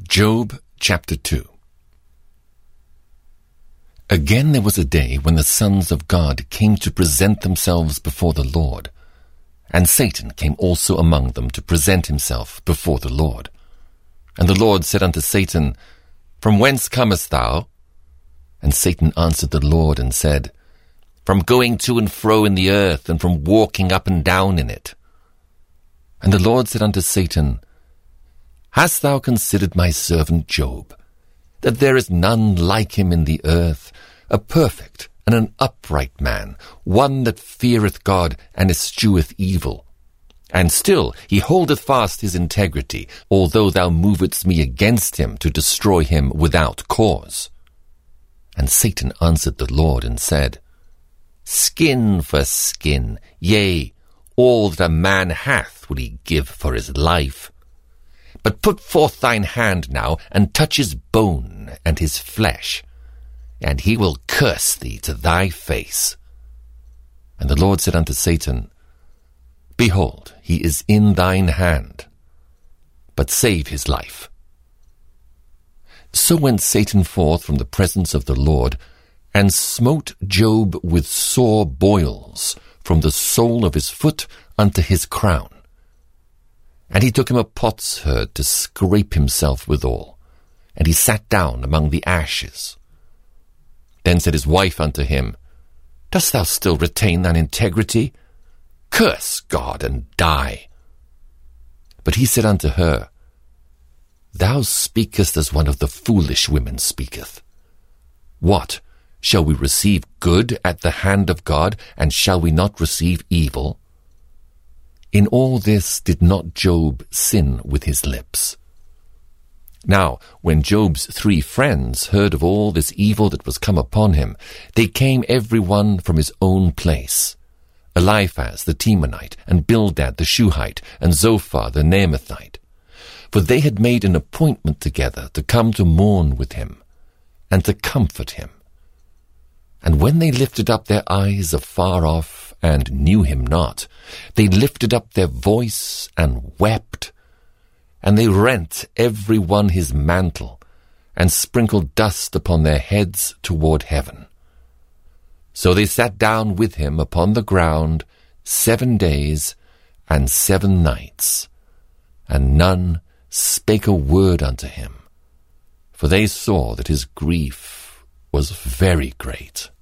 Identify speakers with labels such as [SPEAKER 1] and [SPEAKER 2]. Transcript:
[SPEAKER 1] Job chapter 2. Again there was a day when the sons of God came to present themselves before the Lord, and Satan came also among them to present himself before the Lord. And the Lord said unto Satan, From whence comest thou? And Satan answered the Lord and said, From going to and fro in the earth, and from walking up and down in it. And the Lord said unto Satan, Hast thou considered my servant Job, that there is none like him in the earth, a perfect and an upright man, one that feareth God and escheweth evil? And still he holdeth fast his integrity, although thou movedst me against him to destroy him without cause. And Satan answered the Lord and said, Skin for skin, yea, all that a man hath will he give for his life. But put forth thine hand now, and touch his bone and his flesh, and he will curse thee to thy face. And the Lord said unto Satan, Behold, he is in thine hand, but save his life. So went Satan forth from the presence of the Lord, and smote Job with sore boils, from the sole of his foot unto his crown. And he took him a potsherd to scrape himself withal, and he sat down among the ashes. Then said his wife unto him, Dost thou still retain thine integrity? Curse God and die. But he said unto her, Thou speakest as one of the foolish women speaketh. What, shall we receive good at the hand of God, and shall we not receive evil? In all this did not Job sin with his lips. Now, when Job's 3 friends heard of all this evil that was come upon him, they came every one from his own place, Eliphaz the Temanite, and Bildad the Shuhite, and Zophar the Naamathite. For they had made an appointment together to come to mourn with him, and to comfort him. And when they lifted up their eyes afar off, and knew him not, they lifted up their voice, and wept. And they rent every one his mantle, and sprinkled dust upon their heads toward heaven. So they sat down with him upon the ground 7 days and 7 nights, and none spake a word unto him, for they saw that his grief was very great.